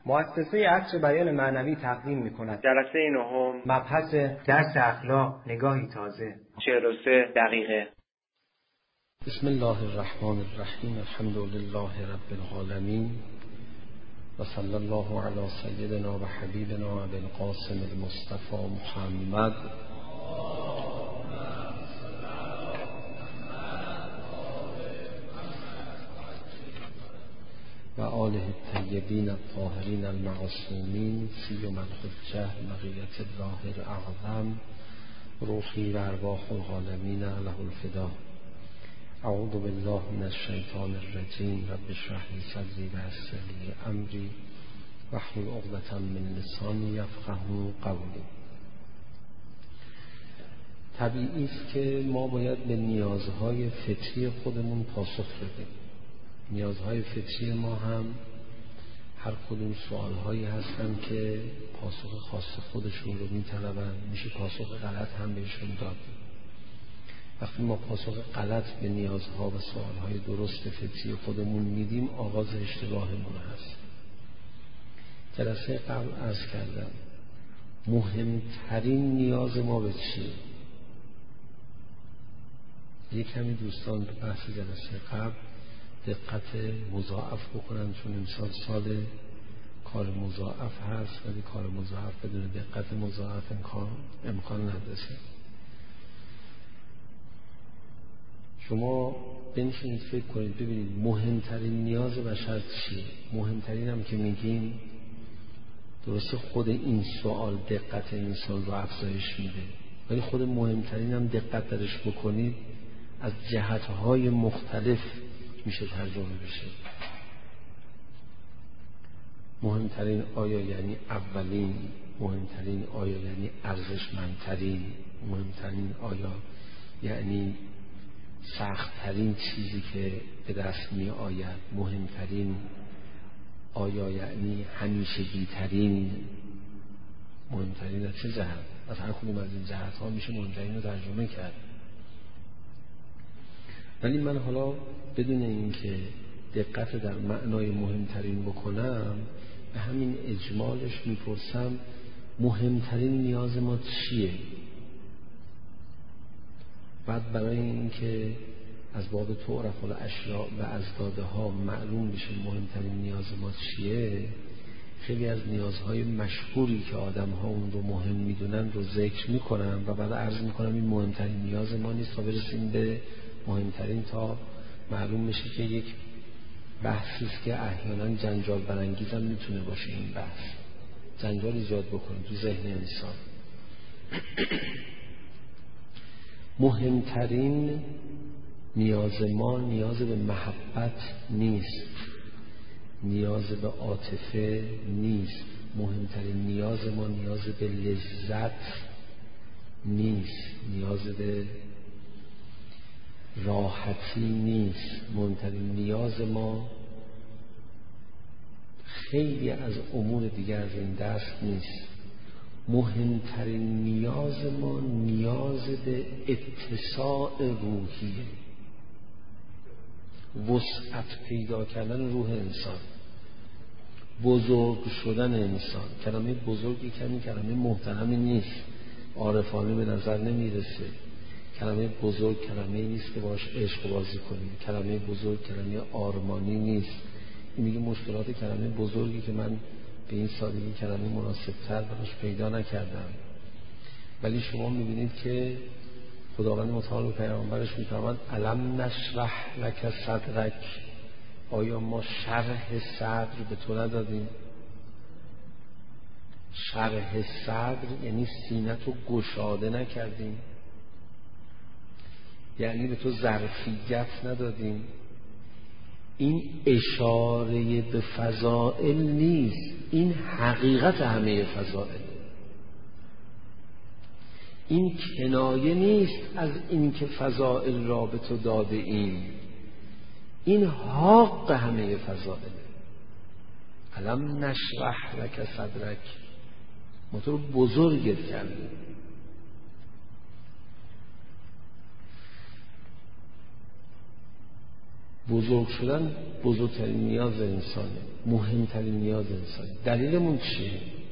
مؤسسه عصر بیان معنوی تقدیم می‌کند. جلسه نهم، مبحث درس اخلاق، نگاهی تازه. 43 دقیقه. بسم الله الرحمن الرحیم. الحمد لله رب العالمین و صلی الله علی سیدنا و حبیبنا ابی القاسم المصطفى محمد و آله الطیبین الطاهرین المعصومین سیما الحجة بقیة الله الاعظم روحی و ارواح العالمین له الفدا. اعوذ بالله من الشیطان الرجیم. رب اشرح لی صدری و یسر لی امری واحلل عقدة من لسانی یفقهوا قولی. طبیعی است که ما باید به نیازهای فطری خودمون پاسخ بدیم. نیازهای فطری ما هم هر کدوم سوالهایی هستن که پاسخ خاص خودشون رو میطلبن. میشه پاسخ غلط هم بهشون داد. وقتی ما پاسخ غلط به نیازها و سوالهای درست فطری خودمون میدیم، آغاز اشتباهمون هست. جلسه قبل عرض کردم مهمترین نیاز ما به چیه؟ یک کمی دوستان تو بحث جلسه قبل دقت مضاعف بکنن، چون امسال سال کار مضاعف هست، ولی کار مضاعف بدون دقت مضاعف امکان نداره. شما بنشینید فکر کنید ببینید مهمترین نیاز بشر چیه. مهمترین هم که میگیم درسته خود این سوال دقت انسان رو افزایش میده، ولی خود مهمترین هم دقت درش بکنید از جهتهای مختلف میشه ترجمه بشه. مهمترین آیا یعنی اولین؟ مهمترین آیا یعنی ارزشمندترین؟ مهمترین آیا یعنی سخت‌ترین چیزی که به دست می آید؟ مهمترین آیا یعنی همیشگی‌ترین؟ مهمترین از چه جهت؟ از هر کدوم از این جهت ها میشه مهمترین رو ترجمه کرد. ولی من حالا بدون اینکه دقت در معنای مهمترین بکنم، به همین اجمالش میپرسم مهمترین نیاز ما چیه؟ بعد برای اینکه از باب تعرف الاشیاء و ازدادها معلوم بشه مهمترین نیاز ما چیه، خیلی از نیازهای مشهوری که آدم‌ها اون رو مهم میدونن رو ذکر میکنم و بعد عرض میکنم این مهمترین نیاز ما نیست تا برسیم به مهمترین، تا معلوم بشه که یک بحثی است که احیانا جنجال برانگیز هم میتونه باشه. این بحث جنجال ایجاد بکنه تو ذهن انسان. مهمترین نیاز ما نیاز به محبت نیست، نیاز به عاطفه نیست. مهمترین نیاز ما نیاز به لذت نیست، نیاز به راحتی نیست. مهمترین نیاز ما خیلی از امور دیگر از این دست نیست. مهمترین نیاز ما نیاز به اتساع روحیه، وسعت پیدا کردن روح انسان، بزرگ شدن انسان. کلمه بزرگی کمی کلمه محترمی نیست، عارفانه به نظر نمیرسه. کلمه بزرگ کلمه نیست که باش عشق بازی کنیم. کلمه بزرگ کلمه آرمانی نیست. این میگه مشکلات کلمه بزرگی که من به این سادگی کلمه مناسب‌تر براش پیدا نکردم. ولی شما میبینید که خداوند متعال به پیامبرش میفرماد الم نشرح لک صدرک. آیا ما شرح صدر به تو ندادیم؟ شرح صدر یعنی سینه تو گشاده نکردیم، یعنی به تو ظرفیت ندادیم. این اشاره به فضائل نیست، این حقیقت همه فضائل. این کنایه نیست از این که فضائل را به تو داده ایم، این حق همه فضائل. الم نشرح لک صدرک، ما تو رو بزرگت کردیم. بزرگ شدن بزرگترین نیاز انسانه، مهمترین نیاز انسانه. دلیلمون چیه؟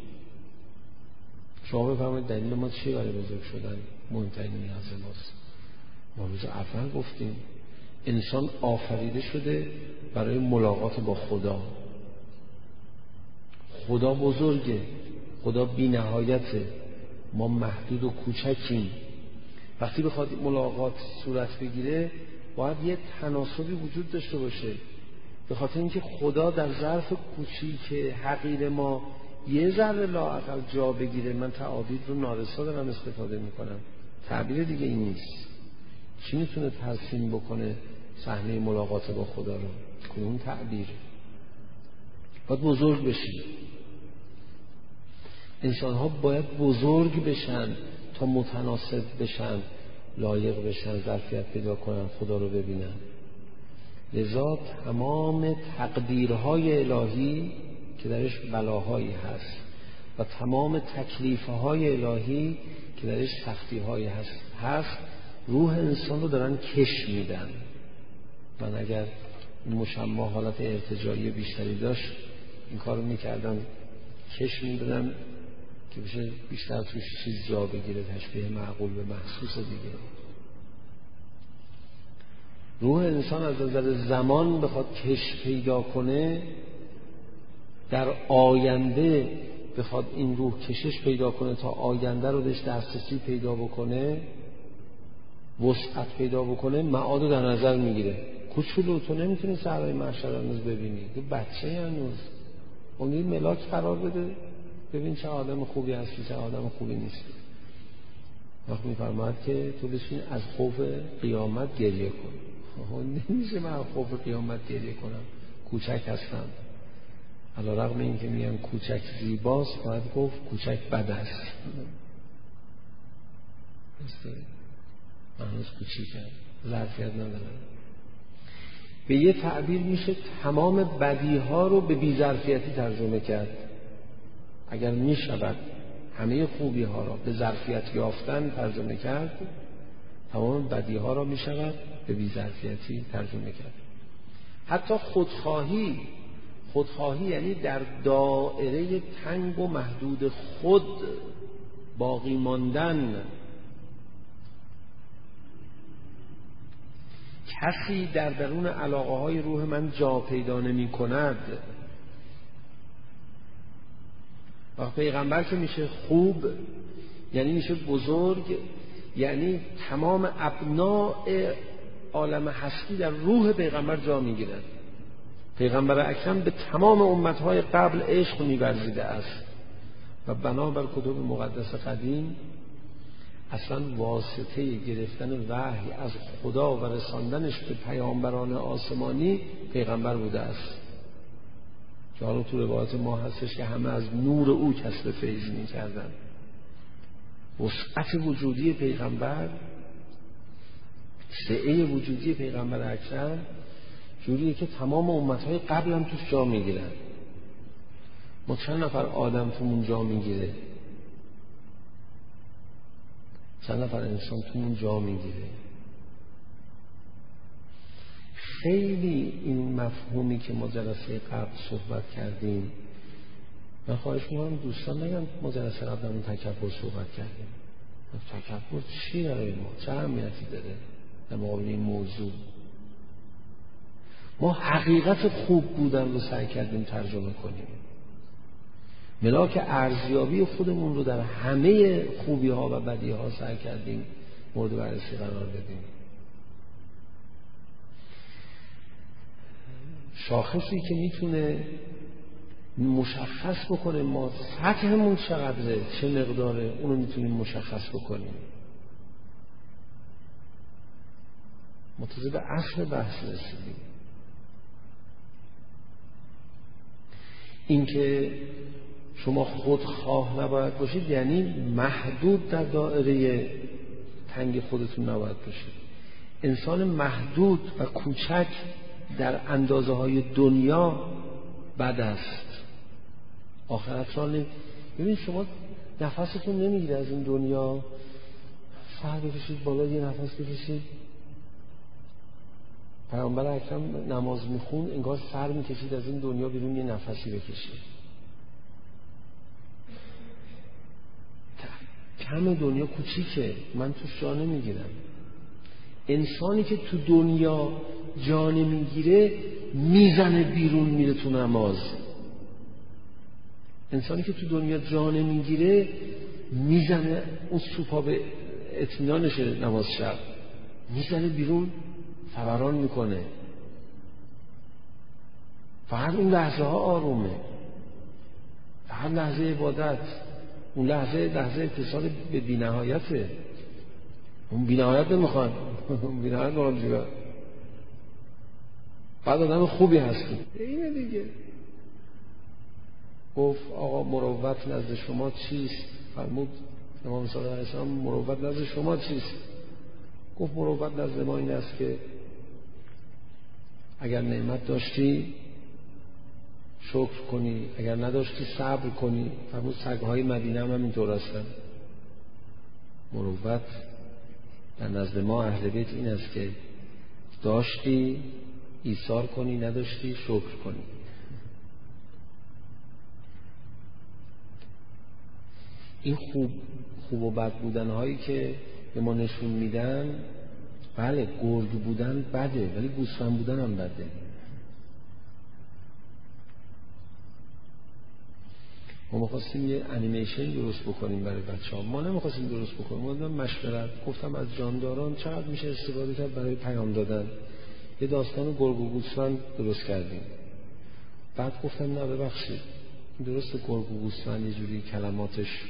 شما بفرمایید دلیل ما چیه برای بزرگ شدن؟ مهمترین نیاز ماست. ما روز اول گفتیم انسان آفریده شده برای ملاقات با خدا. خدا بزرگه، خدا بی نهایته، ما محدود و کوچکیم. وقتی بخواد ملاقات صورت بگیره باید یه تناسبی وجود داشته باشه. به خاطر اینکه خدا در ظرف کوچیک حقیر ما یه ذره لااقل جا بگیره، من تعابیر رو نارسا دارم استفاده میکنم، تعبیر دیگه این نیست. چی میتونه ترسیم بکنه صحنه ملاقات با خدا رو؟ کدوم تعبیر؟ باید بزرگ بشیم. انسان ها باید بزرگ بشن تا متناسب بشن، لایق بشن، ظرفیت پیدا کنن خدا رو ببینن. لذا تمام تقدیرهای الهی که درش بلاهایی هست و تمام تکلیفهای الهی که درش سختی‌هایی هست روح انسان رو دارن کش میدن. من اگر این مشمع حالت ارتجاعی بیشتری داشت این کار رو میکردم، کش میدادم که بشه بیشتر توش چیز جا بگیره، تشبیه معقول به محسوس دیگه. روح انسان از نظر زمان بخواد کش پیدا کنه، در آینده بخواد این روح کشش پیدا کنه تا آینده رو بهش دسترسی پیدا بکنه، وسعت پیدا بکنه، معاد رو در نظر میگیره. کوچولو تو نمیتونی صحرای محشر هنوز ببینی، تو بچه هنوز، اونی ملاک قرار بده ببین چه آدم خوبی هستی چه آدم خوبی نیستی. وقت میفرماید که تو بشین از خوف قیامت گریه کن. نمیشه من از خوف قیامت گریه کنم، کوچک هستم. علیرغم این که میگن کوچک زیباست، باید گفت کوچک بد است. من هنوز کوچیکم، ظرفیت ندارم. به یه تعبیر میشه تمام بدیها رو به بی‌ظرفیتی ترجمه کرد. اگر میشود همه خوبی ها را به ظرفیت یافتن ترجمه کرد، تمام بدی ها را میشود به بی‌ظرفیتی ترجمه کرد. حتی خودخواهی یعنی در دایره تنگ و محدود خود باقی ماندن. کسی در درون علاقه های روح من جا پیدا نمی کند. وقت پیغمبر که میشه خوب یعنی میشه بزرگ، یعنی تمام ابناء عالم هستی در روح پیغمبر جا میگیرند. پیغمبر اکرم به تمام امتهای قبل عشق می‌ورزیده است و بنابر کتب مقدس قدیم اصلا واسطه گرفتن وحی از خدا و رساندنش به پیامبران آسمانی پیغمبر بوده است. که حالا تو روایات ما هستش که همه از نور او کسب فیض می‌کردند. وسعت وجودی پیغمبر، سعه وجودی پیغمبر اکرم جوریه که تمام امتهای قبل هم توش جا میگیرن. ما چند نفر آدم تومون جا میگیره؟ چند نفر انسان تومون جا میگیره؟ خیلی این مفهومی که ما جلسه قبل صحبت کردیم، من خواهش می‌کنم دوستان نگن ما جلسه قبل همون تکبر صحبت کردیم. تکبر چی برای ما؟ چه اهمیتی داره در مقابل این موضوع؟ ما حقیقت خوب بودن رو سعی کردیم ترجمه کنیم. ملاک ارزیابی خودمون رو در همه خوبی ها و بدی ها سعی کردیم مورد بررسی قرار بدیم. شاخصی که میتونه مشخص بکنه ما سطحمون چقدره، چه مقداره، اونو میتونیم مشخص بکنیم. متوجه به اصل بحث رسیدیم. اینکه شما خودخواه نباید باشید یعنی محدود در دایره تنگ خودتون نباید باشید. انسان محدود و کوچک در اندازه های دنیا بد است. آخرت را ببین شما نفستون نمیگیره از این دنیا، سر بکشید بالا یه نفس بکشید، پیامبر اکرم نماز میخون انگار سر میکشید از این دنیا بیرون یه نفسی بکشه. کم دنیا کوچیکه، من توش جا نمیگیرم. انسانی که تو دنیا جا نمیگیره میزنه بیرون میره تو نماز. انسانی که تو دنیا جا نمیگیره میزنه اون سوپا به اطمینانشه نماز شب میزنه بیرون فوران میکنه. فقط اون لحظه ها آرومه، فقط لحظه عبادت، اون لحظه اتصال به بی‌نهایته. اون بی‌نهایت نمیخوان، اون بی‌نهایت نمیخوان. بعد آدم خوبی هستی اینه دیگه. گفت آقا مروت نزد شما چیست؟ فرمود امام صادق علیه السلام مروت نزد شما چیست؟ گفت مروت نزد ما این است که اگر نعمت داشتی شکر کنی، اگر نداشتی صبر کنی. فرمود سگ‌های مدینه هم اینطور هستن. مروت در نزد ما اهل بیت این است که داشتی ایثار کنی، نداشتی شکر کنی. این خوب و بد بودن هایی که به ما نشون میدن، بله گرگ بودن بده ولی گوسفند بودن هم بده. ما می‌خواستیم یه انیمیشن درست بکنیم برای بچه‌ها، ما نمی‌خواستیم درست بکنیم، ما دادم مشورت گفتم از جانداران چقدر میشه استفاده کرد برای پیام دادن. یه داستان گرگ و گوسفند درست کردیم. بعد گفتم نه ببخشید درست گرگ و گوسفند یه جوری کلماتش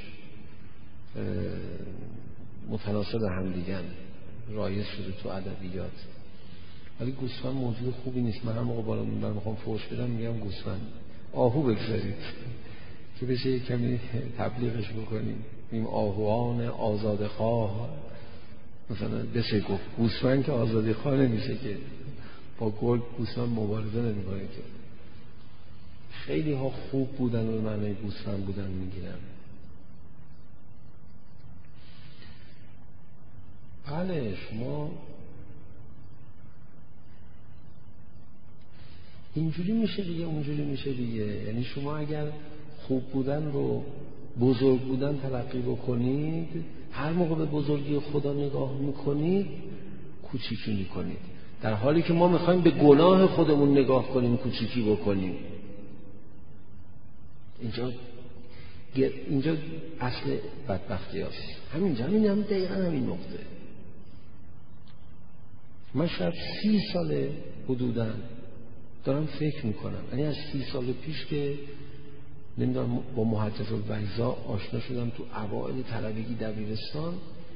متناسب هم دیگن، رایج شده تو ادبیات، ولی گوسفند موضوع خوبی نیست. من هم موقع بالا من میخوام فوش بدم میگم گوسفند. آهو بگذارید که بشه یک کمی تبلیغش بکنیم. این آهوان آزاده خواه مثلا بشه گفت. گوسفند که آزادی خواه نمیشه که، با گرگ گوسفند مبارزه نمیکنه که. خیلی ها خوب بودن و معنی گوسفند بودن میگیرن. بله شما اینجوری میشه دیگه اونجوری میشه دیگه. یعنی شما اگر خوب بودن رو بزرگ بودن تلقی بکنید، هر موقع به بزرگی خدا نگاه میکنید کوچیکی میکنید، در حالی که ما میخوایم به گناه خودمون نگاه کنیم کوچیکی بکنیم. اینجا اصل بدبختی هست. همینجا هم دقیقا همین نقطه. من شاید 30 سال حدوداً دارم فکر میکنم، یعنی از 30 سال پیش که نمیدونم با محجة البیضا آشنا شدم تو اوائل طلبگی دبیرستان.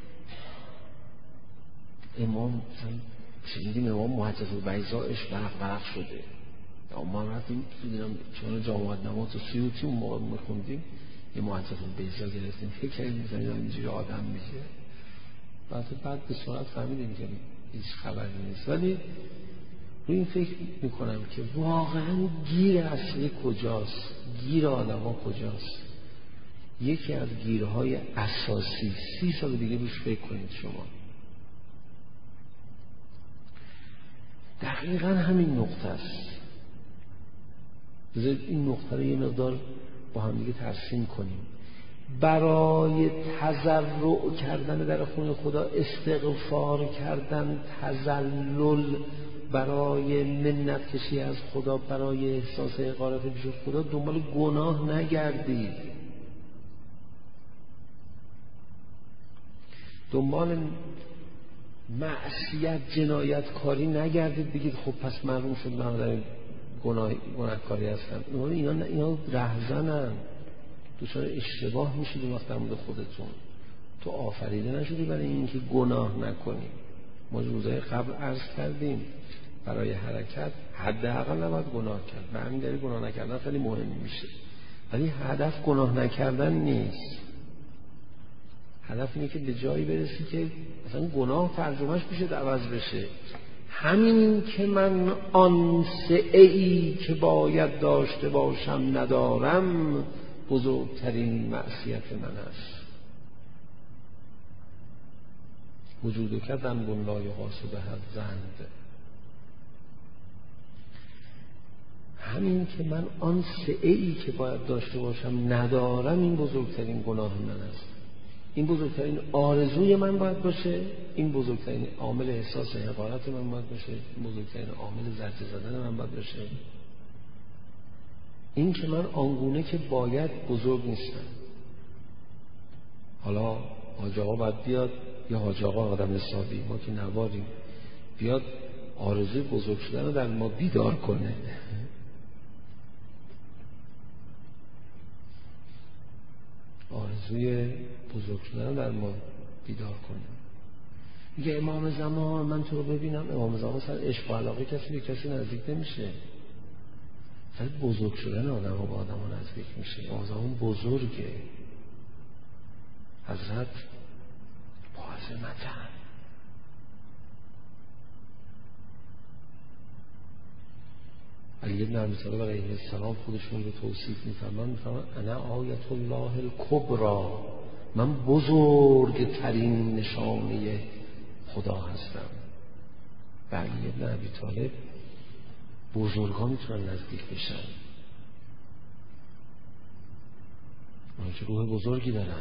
امام شنیدیم امام محجة البیضاش برق شده. ما رفتیم دیدم چون جامعه نماز و سیوطی اون موقع میخوندیم یه محجة البیضا گرفتیم، فکر کردیم مثلا اینجوری آدم میشه. بعد به سرعت فهمیدیم که هیچ خبری نیست. ولی روی این فکر میکنم که واقعا گیر اصلی کجاست، گیر آدم ها کجاست. یکی از گیرهای اساسی 30 سال دیگه روش فکر کنید شما، دقیقا همین نقطه است. بذارید این نقطه رو یه مقدار با هم دیگه ترسیم کنیم. برای تضرع کردن در خونه خدا، استغفار کردن، تذلل، برای منت کشی از خدا، برای احساس حقارت پیش خدا دنبال گناه نگردید، دنبال معصیت جنایت کاری نگردید بگید خب پس معلوم شد من در گناهکاری هستم. اینا رهزنن. دچار اشتباه میشید اون وقت در مورد خودتون. تو آفریده نشدی برای اینکه گناه نکنی. ما روزهای قبل عرض کردیم برای حرکت حداقل نباید گناه کرد. به همین دلیل گناه نکردن خیلی مهم میشه. ولی هدف گناه نکردن نیست. هدف اینه که به جایی برسی که مثلا گناه ترجمهش بشه عوض بشه. همین که من آن سعی که باید داشته باشم ندارم بزرگترین معصیت من است. وجود که ذنب لا یغاص به الذنب. همین که من آن سعی که باید داشته باشم ندارم، این بزرگترین گناه من است. این بزرگترین آرزوی من باید باشه، این بزرگترین عامل احساس حقارت من باید باشه، این بزرگترین عامل زجر زدن من باید باشه. این که من آنگونه که باید بزرگ نیستم. حالا حاج آقا باید بیاد، یا حاج آقا آدم حسابی، ما که نواریم، بیاد آرزوی بزرگ شدن رو در ما بیدار کنه. آرزوی بزرگ شدن در ما بیدار کنه. میگه امام زمان من تو رو ببینم. امام زمان سر عشق و علاقه کسی به کسی نزدیک نمیشه، سر بزرگ شدن آدم ها با آدم ها نزدیک میشه. امام زمان بزرگه، حضرت با عظمتن. علی بن ابی طالب علیه السلام خودشون رو توصیف می‌فرمایند، انا آیت الله الکبری، من بزرگترین نشانه خدا هستم. و علی بن ابی طالب بزرگان میتونن نزدیک بشن، اونها که روح بزرگی دارن.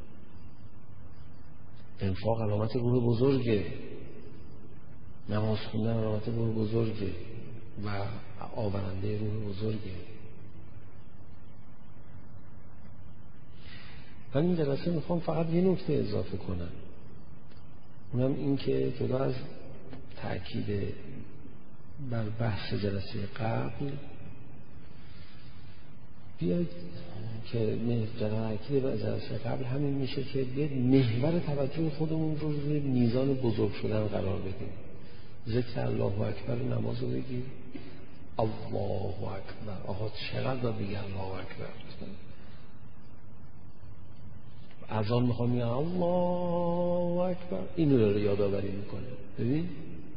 انفاق علامت روح بزرگه، نماز خوندن علامت روح بزرگه و آورنده روح بزرگه. من این جلسه میخوام فقط یه نکته اضافه کنم، اونم این که جدا از تأکید بر بحث جلسه قبل، بیاید که تأکید بر جلسه قبل همین میشه که بیاید محور توجه خودمون رو روی میزان بزرگ شدن قرار بدیم. ذکر الله اکبر نماز رو بگیم، الله اکبر. آقا چقدر بگیم الله اکبر؟ اذان میخوام میگم الله اکبر، اینو رو یادآوری میکنه. ببین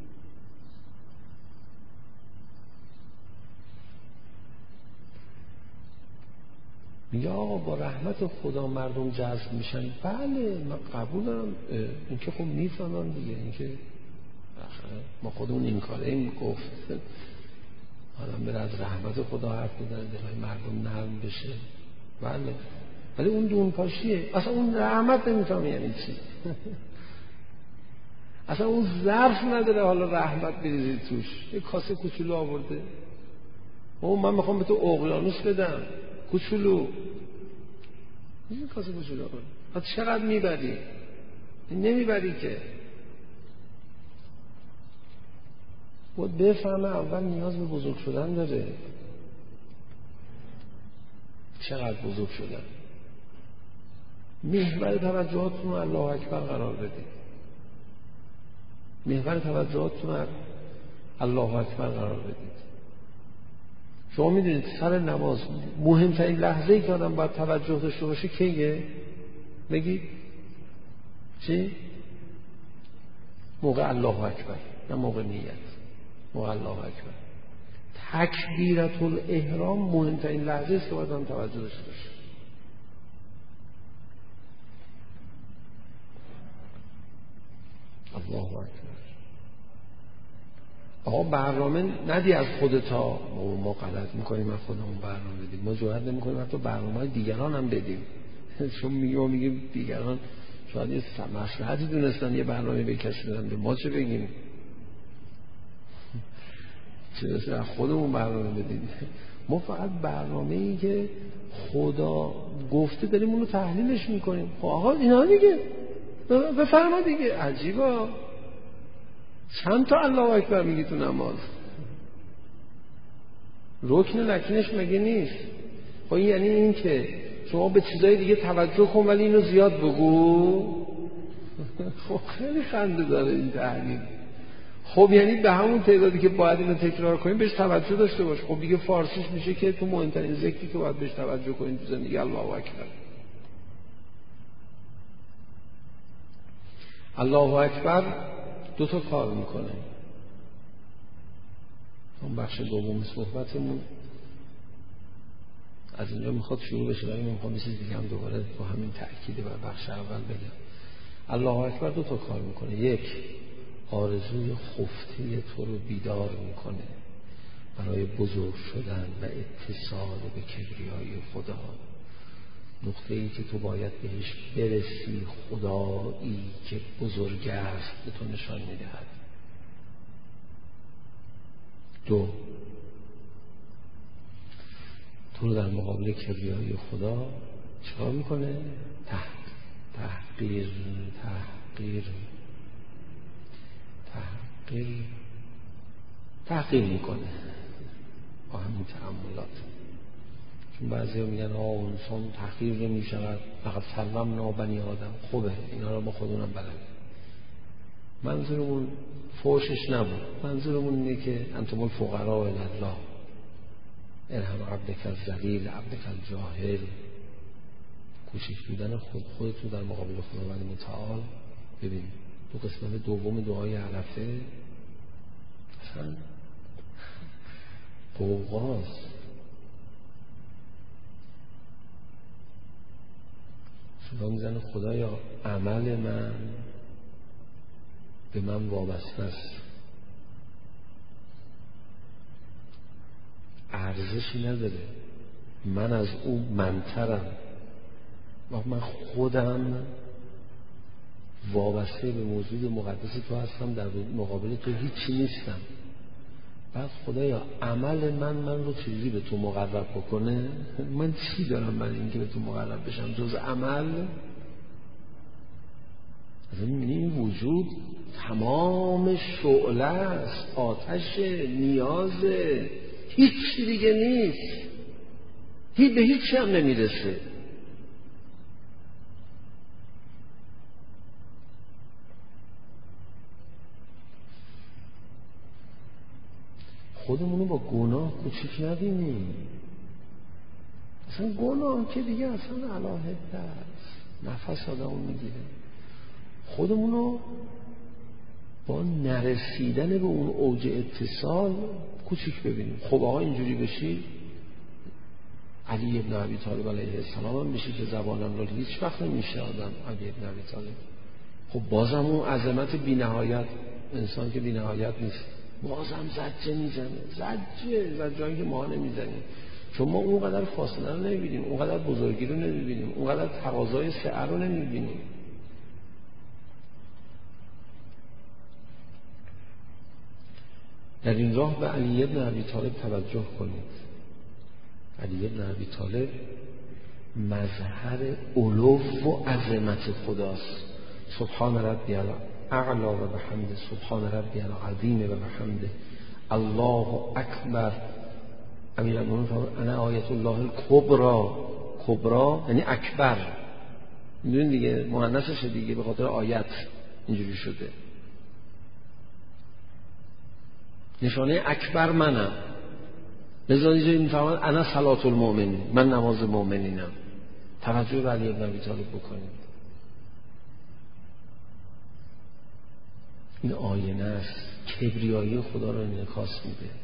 میگه آقا با رحمت خدا مردم جذب میشن. بله من قبول دارم، این که خب میفهمم دیگه، این که ما خودمون این کاره این گفت آدم بره از رحمت خدا حرف بزنه، دلهای مردم نرم بشه. بله، ولی اون دون پاشیه. اصلا اون رحمت نمیفهمه یعنی چی. اصلا اون ظرف نداره حالا رحمت بریزی توش. یه کاسه کوچولو آورده، من میخوام به تو اقیانوس بدم کوچولو، این کاسه کوچولو آورده، چقدر میبری؟ نمیبری که. باید بفهمه اول نیاز به بزرگ شدن داره. چقدر بزرگ شدن؟ محور توجهاتون رو الله اکبر قرار بدید. محور توجهاتون رو الله اکبر قرار بدید. شما میدونید سر نماز مهمترین لحظه‌ای که آدم باید توجه داشته باشه کیه؟ بگید چی؟ موقع الله اکبر، نه موقع نیت. موقع الله اکبر تکبیرت الاحرام مهمترین لحظه است که باید آدم توجه داشته باشه. الله اکبر. آقا برنامه ندی از خودتا، ما غلط میکنیم از خودمون برنامه بدیم، ما جرئت نمیکنیم حتی برنامه دیگران هم بدیم. چون میگیم دیگران شاید یه مصلحتی دونستن یه برنامه به کسی بدن، به ما چه بگیم؟ چه از خودمون برنامه بدیم؟ ما فقط برنامه‌ای که خدا گفته داریم اونو تحلیلش میکنیم. خب آقا اینا دیگه بفرما دیگه. عجیبا چند تا الله اکبر میگی تو نماز؟ رکن لکنش مگه نیست؟ خب یعنی این که شما به چیزای دیگه توجه کن ولی اینو زیاد بگو. خب خیلی خنده داره این تحلیل. خب یعنی به همون تعدادی که باید اینو تکرار کنیم بهش توجه داشته باش. خب دیگه فارسیش میشه که تو مهمترین ذکری که باید بهش توجه کنیم تو زندگی الله اکبر. الله اکبر دو تا کار میکنه. اون بخش دوم صحبتمون از اینجا میخواد شروع بشه، ولی من میخوام یه چیز دیگه هم دوباره با همین تأکید بر بخش اول بگم. الله اکبر دو تا کار میکنه. یک، آرزوی خفته تو رو بیدار میکنه. برای بزرگ شدن و اتصال به کبریای خدا. نقطه ای که تو باید بهش برسی، خدایی که بزرگ است به تو نشان میدهد. 2 تو رو در مقابل کبریای خدا چیکار میکنه؟ تحقیر میکنه با همین تأملات. چون بعضی ها میگن انسان تحقیر نمیشود، فقط سلمنا بنی آدم. خوبه، اینا رو با خودمونم بلد. منظورمون فوشش نبود، منظورمون اینه که انتم الفقراء الی الله، ارحم عبدک الذلیل عبدک الجاهل. کوچک بودن خودتون در مقابل خداوند متعال. ببین تو قسمت دوم دعای عرفه اصلا قوقاست. صدا میزنه خدایا عمل من به من وابسته است، ارزشی نداره، من از او منترم و من خودم وابسته به موجود مقدس تو هستم، در مقابل تو هیچی نیستم. بعد خدایا عمل من رو چیزی به تو مقرب بکنه؟ من چی دارم برای اینکه به تو مقرب بشم جز عمل؟ از این وجود تمام شعله است، آتش، نیازه، هیچی دیگه نیست، به هیچی هم نمیرسه. خودمونو با گناه کوچیک نبینیم. اصلا گناه که دیگه اصلا علاهده است، نفس آدمو میگیره. خودمونو با نرسیدن به اون اوج اتصال کوچیک ببینیم. خب آقا اینجوری بشی، علی ابن ابی طالب علیه السلام هم بشی که زبانم رو هیچ وقت نمیشه آدم. علی ابن ابی طالب خب بازم اون عظمت بی نهایت، انسان که بی نهایت نیست، بازم زجه میزنه، زجه‌ای که ما نمیزنیم، چون ما اونقدر فاصله رو نمیبینیم، اونقدر بزرگی رو نمیبینیم، اونقدر تقاضای سعه رو نمیبینیم. در این راه به علی ابن ابی طالب توجه کنید. علی ابن ابی طالب مظهر علو و عظمت خداست. سبحان ربی الاعلی و بحمده، سبحان ربی العظیم و بحمده، الله اکبر. امیرالمومنین فرمود انا آیت الله الکبری. کبرا یعنی اکبر، میدونید دیگه، مؤنثشه دیگه، به خاطر آیت اینجوری شده. نشانه اکبر منم. لذا اینجا میفرماد انا صلات المؤمنین، من نماز مؤمنینم. توجه به علی ابن ابی طالب بکنید. این آینه است، کبریایی خدا رو انعکاس میده.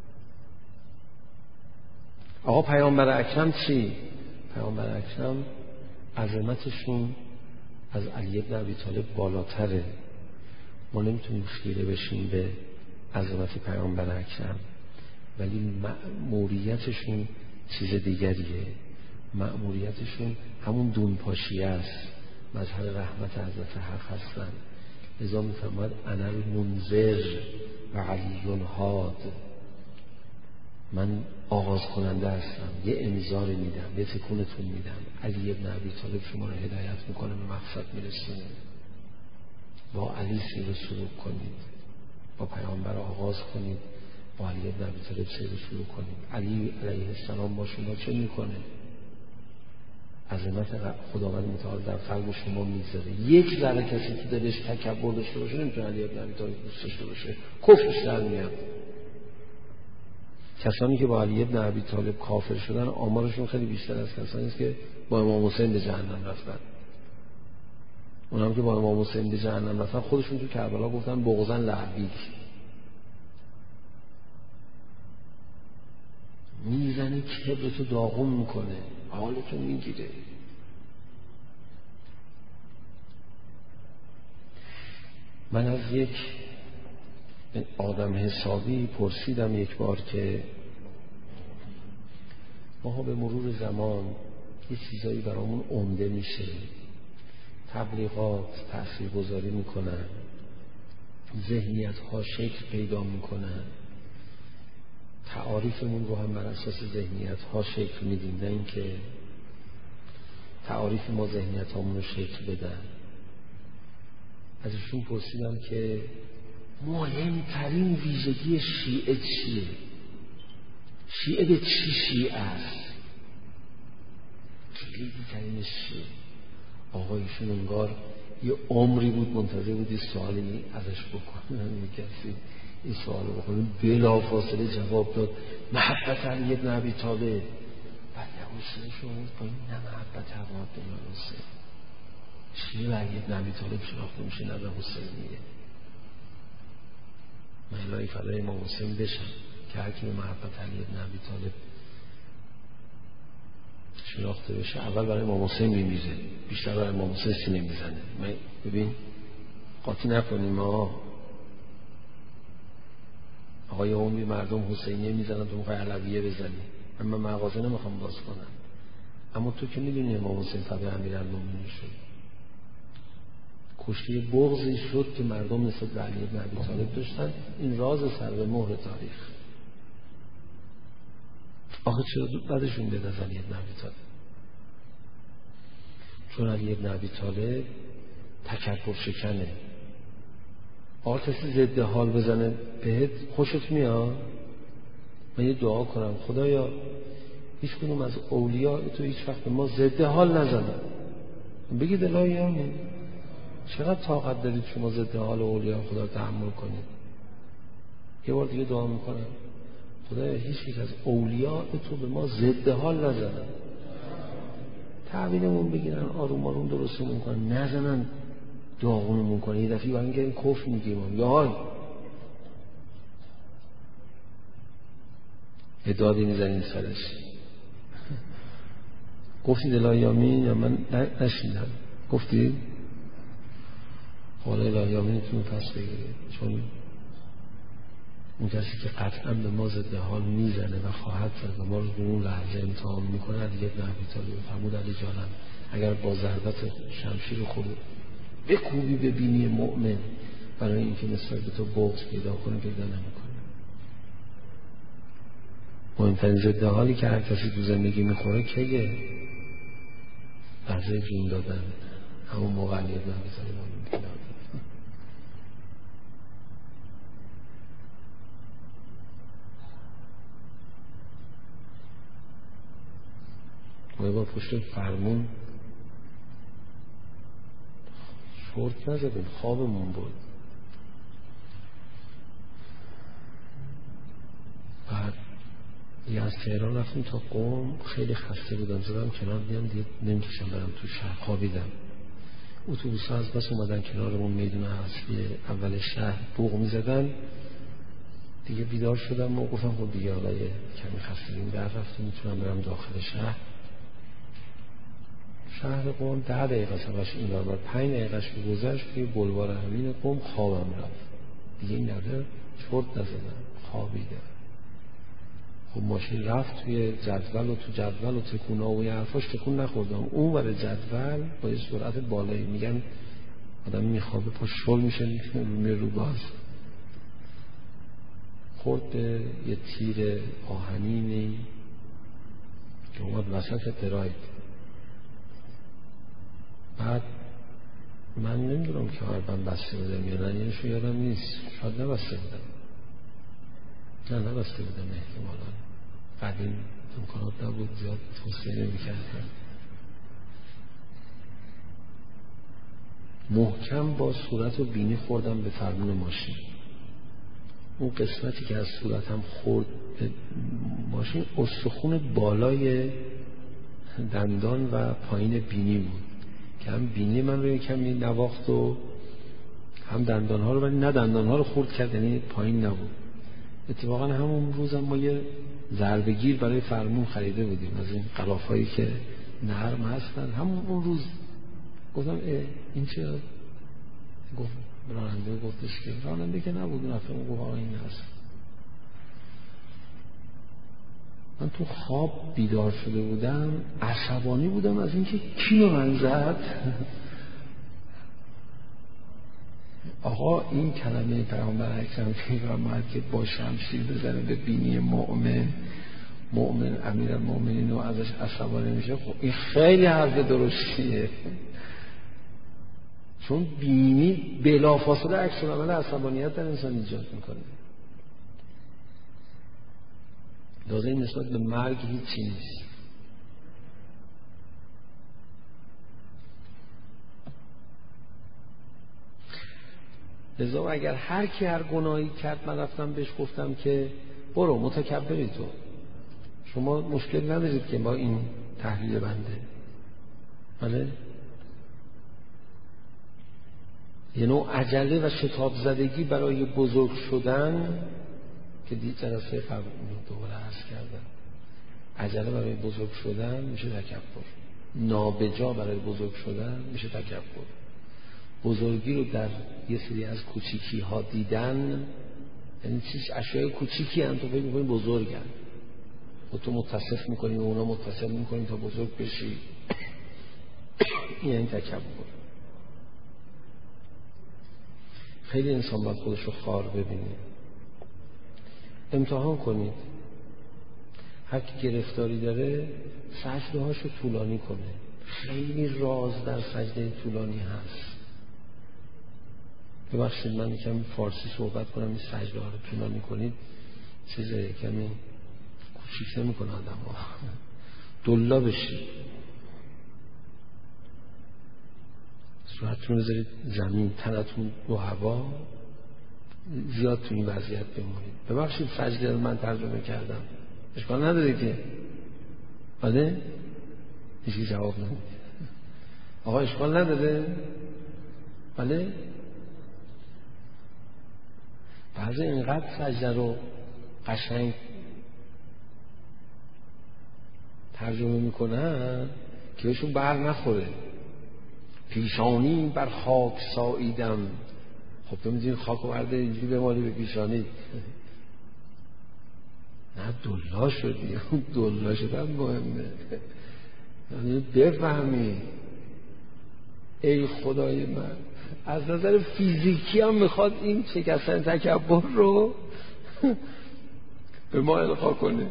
آقا پیامبر اکرم چی؟ پیامبر اکرم عظمتشون از علی ابن ابی طالب بالاتره. ما نمیتونیم خیره بشیم به عظمت پیامبر اکرم، ولی مأموریتشون چیز دیگریه. مأموریتشون همون دونپاشیه است، مظهر رحمت حضرت حق هستن. لذا میفرماید انا المنذر و علی هاد، من آغاز کننده هستم، یه انذار میدم، یه تکونتون میدم. علی ابن ابی طالب شما رو هدایت میکنه، به مقصد میرسونه. با علی سیر و سلوک کنید، با پیامبر آغاز کنید، با علی ابن ابی طالب سیر و سلوک کنید. علی علیه السلام با شما چه میکنه؟ عظمت خداوند متعال در قلب شما میذاره. یک ذره کسی که دلش تکبر داشته باشه نمیتونه علی ابن ابی طالب دوست داشته باشه، کفرش در میاد. کسانی که با علی ابن ابی طالب کافر شدن آمارشون خیلی بیشتر از کسانی است که با امام حسین به جهنم رفتن. اونام که با امام حسین به جهنم رفتن خودشون تو کربلا گفتن بغضاً لعبیک. میزنه کبرتو داغون میکنه، حالتو میگیره. من از یک آدم حسابی پرسیدم یک بار که ما به مرور زمان یه چیزایی برامون عمده میشه، تبلیغات تاثیرگذاری میکنن، ذهنیت ها شکل پیدا میکنن، تعاریفمون رو هم بر اساس ذهنیت ها شکل میدیم، نه اینکه تعاریف ما ذهنیت هامون رو شکل بدن. ازشون پرسیدم که مهمترین ویژگی شیعه چیه؟ شیعه به چی شیعه است؟ کلیدی ترینش چیه؟ آقایشون انگار یه عمری بود منتظر بود این سوالی ازش بکنن، کسی این سوال رو بکنن، بلافاصله جواب داد محبت علی بن ابی طالب. بعد حسین شما با این نه محبت عواد به حسین چیه علی بن ابی طالب شناخته میشه نه به حسینیه؟ من الهی فدای امام حسین بشم که هر کی به محبت علی بن ابی طالب شناخته بشه اول برای امام حسین میمیزه، بیشتر برای امام حسین سینه میزنه. من ببین قاطی نکنیم، ما آقای عمومی مردم حسینیه میزنن، تو میخوای علویه بزنی. من مغازه نمیخوام باز کنم، اما تو که میدونی امام حسین فدای امیرالمومنین شد، کشته بغضی شد که مردم نسبت به علی بن ابی طالب داشتن. این راز سر به مهر تاریخ. آخه چرا بعدشون بیاد از علی بن ابی طالب؟ چون علی بن ابی طالب تکبر شکنه. آقا کسی ضد حال بزنه بهت خوشت میاد؟ من یه دعا کنم خدایا هیچ کنم از اولیاء تو هیچ وقت ما ضد حال نزنن. بگید الهی آمین. چقدر طاقت دارید شما ضد حال اولیاء خدا رو تحمل کنید؟ یه بار دیگه دعا میکنم خدایا هیچ یک از اولیاء تو به ما ضد حال نزنن، تعبیرمون بگیرن، آروم آروم درستمون کنن، نزنن داغونمون کنن. یه دفعه باید این کفر میگیم یا های ادادی میزنین سرش. گفتید الهی آمین یا من نشیدم؟ گفتید؟ حالا الهی آمینتون پس بگیرید، چون اون کسی که قطعا به ما ضد حال میزنه و خواهد زد و ما رو به اون لحظه امتحان میکنه علی بن ابی طالب. فرمود علی جانم اگر با ضربت شمشیر خود بکوبی به بینی مؤمن برای اینکه نسبت به تو بغض پیدا کنه پیدا نمیکنه. مهمترین ضد حالی که هر کسی تو زندگی میخوره کیه؟ لحظه جون دادن. همون موقع علی بن ابی طالب پیدا کنه. ما با پشت فرمون شورت نزدیم، خوابمون بود. بعد یه از تهران رفتیم تا قم، خیلی خسته بودم، زدم کنار بیام دیگه نمیکشم برم تو شهر، خوابیدم. اتوبوس ها از بس اومدن کنارمون، میدون اصلی اول شهر بوق میزدن دیگه. بیدار شدم و گفتم خب دیگه حالا یه کمی خستگیم در رفتم، میتونم برم داخل شهر. شهر قم 10 دقیقه سمش این بار 5 دقیقهش که گذشت توی بلوار امین قم خوابم رفت دیگه. این دفعه چرت نزدم، خوابیدم. خب ماشین رفت توی جدول و تو جدول و تکونا و یه حرفاش تکون نخوردم. اون ور جدول با یه سرعت بالایی، میگن آدم میخوابه پا شل میشه میره رو باز، خورد به یه تیر آهنینی که اومد وسط پراید. بعد من نمیدونم که من بسته بودم یا نه، یعنیشو یادم نیست، شاید نبسته بودم. نه نبسته بودم احتمالا، قدیم امکانات نبود زیاد توصیه نمی‌کردن. محکم با صورت و بینی خوردم به فرمون ماشین. اون قسمتی که از صورتم خورد به ماشین استخون بالای دندان و پایین بینی بود که هم بینی من رو یکمی نواخت و هم دندانها رو، ولی نه دندانها رو خورد کرد، یعنی پایین نبود. اتفاقا همون روزم ما یه ضربه‌گیر برای فرمون خریده بودیم از این قلافایی که نرم هستن. همون اون روز گفتم این چه؟ گفت راننده گفتش که راننده که نبود، رفتم گفت این هست. من تو خواب بیدار شده بودم، عصبانی بودم از اینکه کی به من زد. آقا این کلمه پیامبر اکرم فرمود که با شمشیر بزنه به بینی مؤمن امیرالمؤمنین و ازش عصبانی میشه. خب این خیلی حرف درستیه، چون بینی بلافاصله عکس العمل عصبانیت در انسان ایجاد میکنه. لازم این نسبت به مرگ هیچی نیست. لذا اگر هر کی هر گناهی کرد من رفتم بهش گفتم که برو متکبری تو، شما مشکل ندارید که با این تحلیل بنده، بله؟ یه نوع عجله و شتاب زدگی برای بزرگ شدن که جلسه قبل دوباره عرض کردم، عجله برای بزرگ شدن میشه تکبر، نابجا برای بزرگ شدن میشه تکبر. بزرگی رو در یه سری از کوچیکی ها دیدن، یعنی چیز اشیاء کوچیکی هم تو فکر می‌کنی بزرگن و تو متصف می‌کنی و اونا متصف می‌کنی تا بزرگ بشی، یعنی تکبر. خیلی انسان باید خودش رو خوار ببینه. امتحان کنید، هر کی گرفتاری داره سجده هاشو طولانی کنه. خیلی راز در سجده طولانی هست. ببخشید من کمی فارسی صحبت کنم، این سجده ها رو طولانی کنید چیزه کمی کوچیک نمی‌کنه آدم ها، دلا بشید، صورتتون رو بذارید زمین، تنتون رو هوا، زیاد تو این وضعیت بمونید. ببخشید سجده رو من ترجمه کردم، اشکال نداره که بله؟ هیچی جواب نمیده. آقا اشکال نداره؟ بله؟ بعضی اینقدر سجده رو قشنگ ترجمه میکنن که بهشون بر نخوره. پیشانی بر خاک ساییدم. خب تو میدونی خاک و برده اینجوری بمالی به پیشانی، نه دلا شدی. دلا شدن مهمه، یعنی بفهمی ای خدای من از نظر فیزیکی هم میخواد این شکستن تکبر رو به ما القا کنه.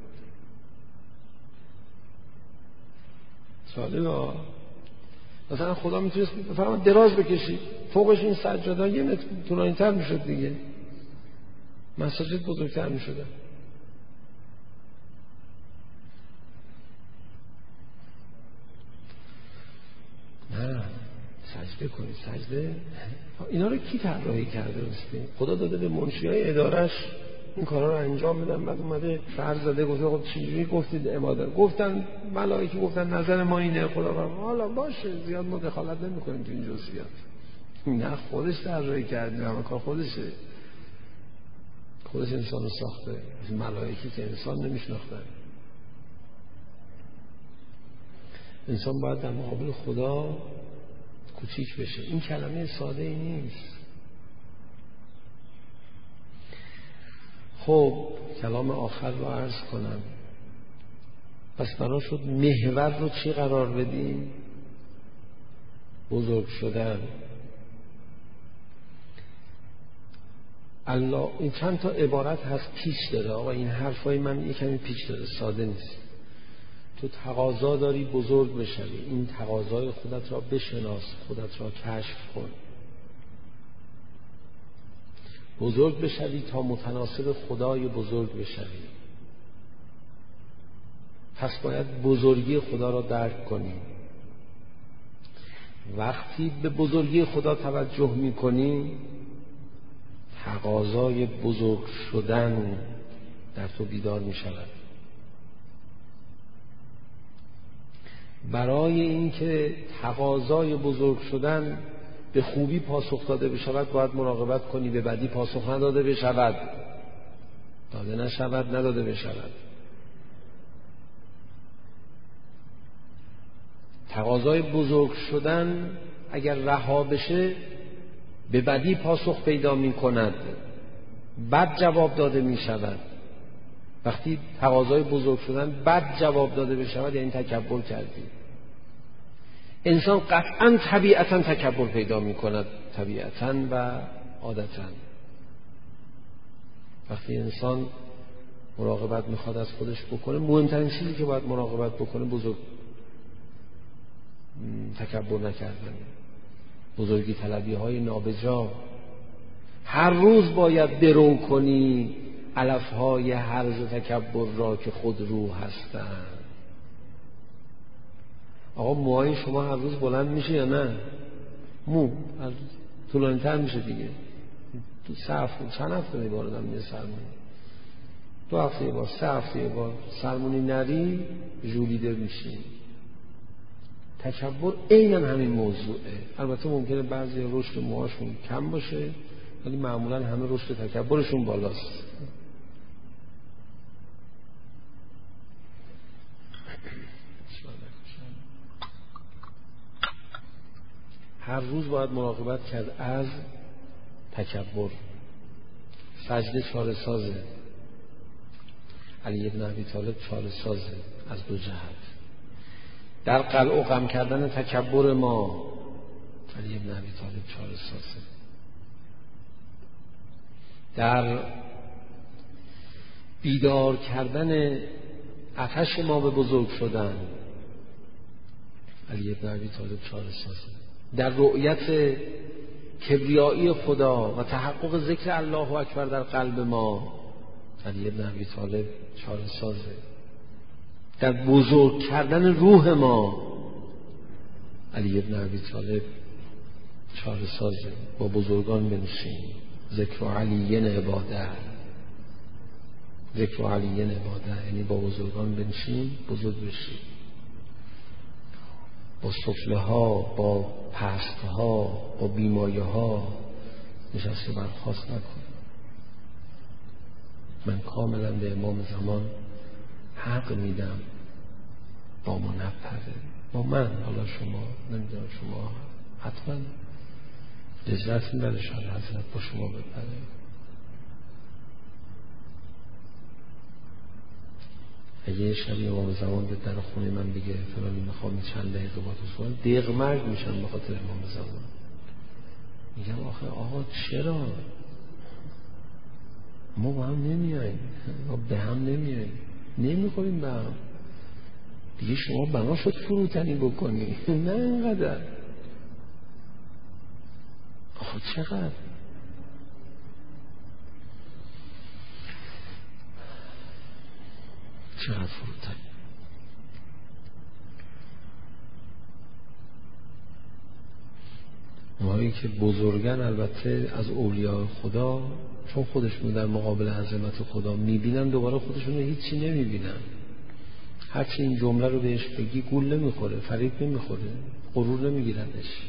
سالم مثلا خدا میتونست بفرماد دراز بکشی فوقش این سجاده یه متر طولانی تر میشد دیگه، مساجد بزرگتر میشدن. نه سجده کنید. سجده اینا رو کی طراحی کرده؟ راستی خدا داده به منشیای ادارش این کارا رو انجام بدن، بعد اومده فرض زده گفته خب چجوری گفتید عبادت؟ گفتن ملائکه گفتن نظر ما اینه، خدا فرمود حالا باشه زیاد ما دخالت نمی‌کنیم تو این جزئیات. نه خودش طراحی کرده، همه کار خودشه، خودش انسان رو ساخته. ملائکه که انسان نمیشناختن. انسان باید در مقابل خدا کوچیک بشه. این کلمه ساده ای نیست. خب کلام آخر رو عرض کنم. پس بنا شد محور رو چی قرار بدیم؟ بزرگ شدن. الله این چند تا عبارت هست پیچ داره. آقا این حرفای من یه کمی پیچ داره، ساده نیست. تو تقاضا داری بزرگ بشوی، این تقاضای خودت را بشناس، خودت را کشف کن. بزرگ بشوی تا متناسب خدای بزرگ بشوی. پس باید بزرگی خدا را درک کنی. وقتی به بزرگی خدا توجه میکنی تقاضای بزرگ شدن در تو بیدار میشود. برای اینکه تقاضای بزرگ شدن به خوبی پاسخ داده بشود باید مراقبت کنی به بدی پاسخ نداده بشود، داده نشود، نداده بشود. تقاضای بزرگ شدن اگر رها بشه به بدی پاسخ پیدا می کند، بد جواب داده می شود. وقتی تقاضای بزرگ شدن بد جواب داده بشود یعنی تکبر کردی. انسان قطعا طبیعتا تکبر پیدا می کند، طبیعتا و عادتا. وقتی انسان مراقبت میخواد از خودش بکنه، مهمترین چیزی که باید مراقبت بکنه بزرگ تکبر نکردن، بزرگی طلبی های نابجا. هر روز باید درو کنی علف های هرز تکبر را که خود روح هستند. آقا موهای شما هر روز بلند میشه یا نه؟ مو هر روز طولانی‌تر میشه دیگه. تو چند هفته میبار آدم میره سرمونی، 2 هفته یه بار، 3 هفته یه بار سرمونی نری ژولیده میشی. تکبر عیناً همین موضوعه. البته ممکنه بعضی رشد موهاشون کم باشه ولی معمولاً همه رشد تکبرشون بالاست. هر روز باید مراقبت کرد از تکبر. سجده چاره سازه. علی بن ابی طالب چاره سازه از 2 جهت. در قلع و غم کردن تکبر ما علی بن ابی طالب چاره سازه. در بیدار کردن آتش ما به بزرگ شدن علی بن ابی طالب چاره سازه. در رؤیت کبریایی خدا و تحقق ذکر الله اکبر در قلب ما علی بن ابی طالب چاره سازه. در بزرگ کردن روح ما علی بن ابی طالب چاره سازه. با بزرگان بنشین. ذکر علیین عباده، ذکر علیین عباده یعنی با بزرگان بنشین، بزرگ بشین. با سفله ها، با پست ها، با بیمایه ها نشسته برخاست نکن. من کاملا به امام زمان حق میدم با ما نپره، با من، حالا شما نمیدونم، شما حتما لذت میبره شاید حضرت با شما بپره. اگه یه شب امام زمان به در خونه من بگه فلانی میخوام چند دقیقه با تو صحبت، دق مرگ میشم به خاطر امام زمان. میگم آخه آقا چرا ما با هم نمیاییم، ما به هم نمیاییم، نمیخوریم به هم دیگه، شما بنا شد فروتنی بکنی نه اینقدر. آخه چقدر فروتنی. اونهایی که بزرگن البته از اولیاء خدا، چون خودشون در مقابل عظمت خدا میبینن، دوباره خودشون رو هیچی نمیبینن. هرچی این جمله رو بهش بگی گول نمیخوره، فریب نمیخوره، غرور نمیگیرنش.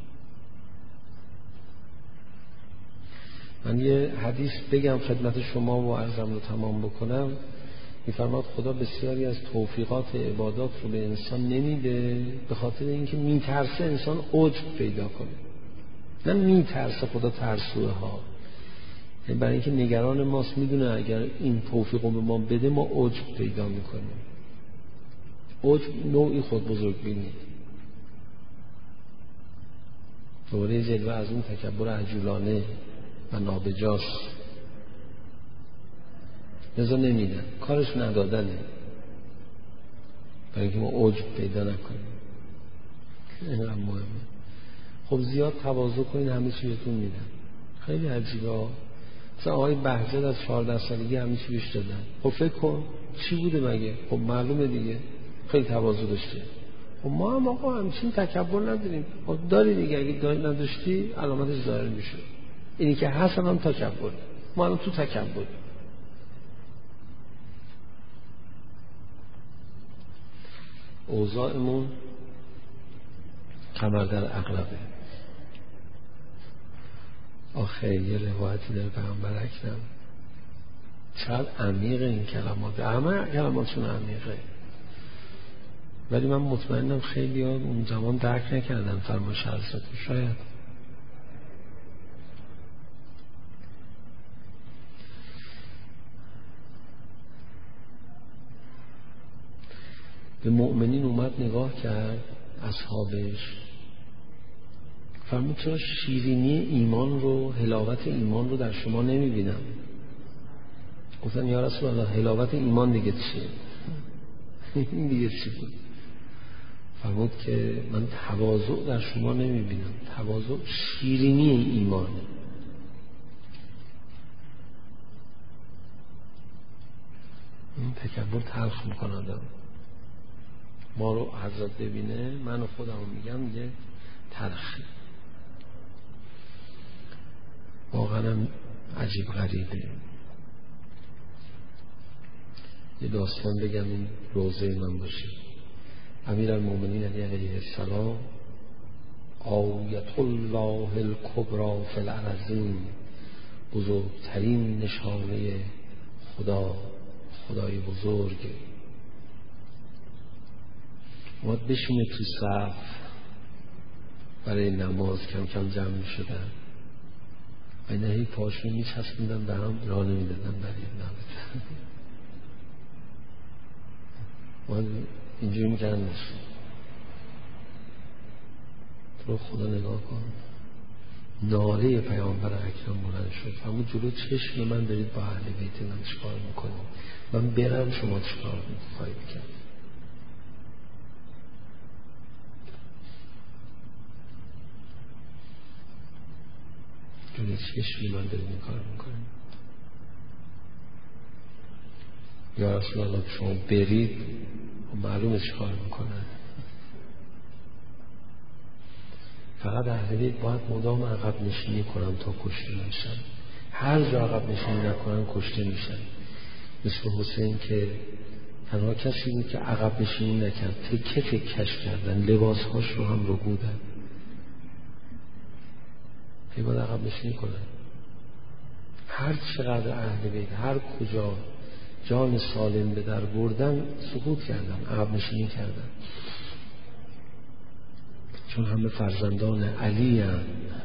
من یه حدیث بگم خدمت شما و عرضم رو تمام بکنم. میفرماد خدا بسیاری از توفیقات عبادات رو به انسان نمیده به خاطر اینکه میترسه انسان عجب پیدا کنه. نه میترسه خدا ترسوه ها، برای اینکه نگران ماست، میدونه اگر این توفیق رو به ما بده ما عجب پیدا میکنیم. عجب نوعی خود بزرگ بینید، دوره جلوه از اون تکبر عجولانه و نابجاست. لذا نمیدن، کارش ندادنه برای اینکه ما عجب پیدا نکنیم. اینقدر مهمه. خب زیاد تواضع کنین همه چی بهتون میدن. خیلی عجیبه. مثلا آقای بهجت از 14 سالگی همه چی بهش دادن. خب فکر کن چی بوده مگه؟ خب معلومه دیگه خیلی تواضع داشته. خب ما هم آقا همچین تکبر نداریم. خب داری دیگه، اگه داری نداشتی علامتش ظاهر میشه. اینی که هست هم تکبر. ما الان تو تکبر. اوضاعمون کمر در عقربه. آخه یه روایتی داره پیامبر اکرم، چقدر عمیقه این کلمات، همه کلماتشون عمیقه، ولی من مطمئنم خیلی ها اون زمان درک نکردن فرمایش حضرت. شاید به مؤمنین اومد نگاه کرد، اصحابش، فرمود چرا شیرینی ایمان رو، حلاوت ایمان رو در شما نمیبینم؟ گفتن یا رسول الله حلاوت ایمان دیگه چیه؟ این دیگه چی بود؟ فرمود که من تواضع در شما نمیبینم. تواضع شیرینی ایمانه. این تکبر تلخ میکنه آدم. ما رو حضرت ببینه، من و خودم میگم یه تلخی. واقعا عجیب غریبه. یه داستان بگم این روزه من باشه. امیرالمومنین علی علیه السلام، آیت الله الکبری فی الارضین، بزرگترین نشانه خدای بزرگ، اومد بشینه تو صف برای نماز. کم کم جمع می شدن، اینه هی پاشون می چسبیدن به هم، راه نمی دادن برای نماز. اومد اینجوری می کردن نشون تو خدا نگاه کن. ناله پیامبر اکرم بلند شد، فرمود جلو چشم من دارید با اهل بیت من چیکار میکنید؟ من برم شما چیکار خواهید کرد؟ جلو چشم من دارید این کار میکنید. یا رسول الله شما برید و معلومه چیکار میکنن. فقط اهل بیت باید مدام عقب نشینی کنن تا کشته نشن. هر جا عقب نشینی نکنن کشته میشن. مثل حسین که تنها کسی بود که عقب نشینی نکرد، تکه تکش کردن، لباسهاش رو هم رو بودن. باید عقب نشینی کنن. هر چقدر اهل بیت هر کجا جان سالم به در بردن سقوط کردن، عقب نشینی کردن. چون همه فرزندان علی هم.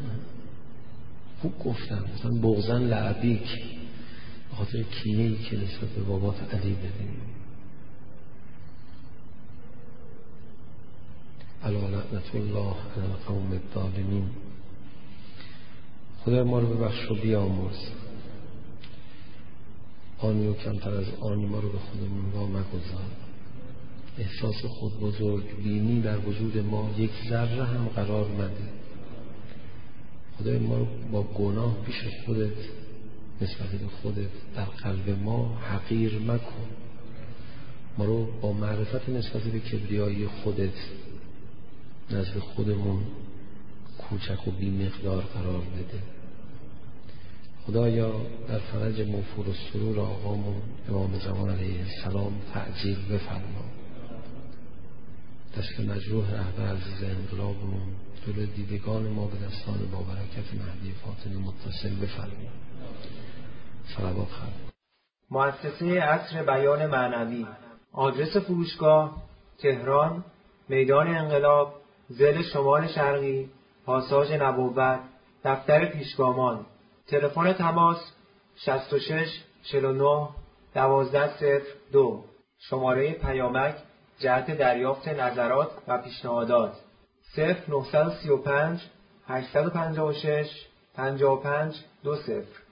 خوب گفتن بغضن لعبیک، به خاطر کینه‌ای که نسبت به بابات علی بدیم. الا لعنت الله علی القوم الظالمین. خدا ما رو ببخش و بیامرز. آنی و کمتر از آنی ما رو به خودمون وا مگذار. احساس خود بزرگ بینی در وجود ما یک ذره هم قرار مده. خدای ما رو با گناه پیش خودت، نسبت به خودت در قلب ما حقیر مکن. ما رو با معرفت نسبت به کبریایی خودت نزد خودمون کوچک و بی مقدار قرار بده. خدایا در فرج موفور و سرور آقامون امام زمان علیه السلام تعجیل بفرما. دست مجروح اهل عزیز انقلابمون جلو دیدگان ما به دستان با برکت مهدی فاطمی متصل بفرما. صلوات خواهد. مؤسسه عصر بیان معنوی. آدرس فروشگاه: تهران، میدان انقلاب، ضلع شمال شرقی، پاساژ نبوت، دفتر پیشگامان. تلفن تماس 66 49 1202. شماره پیامک جهت دریافت نظرات و پیشنهادات 0935 856 55 20.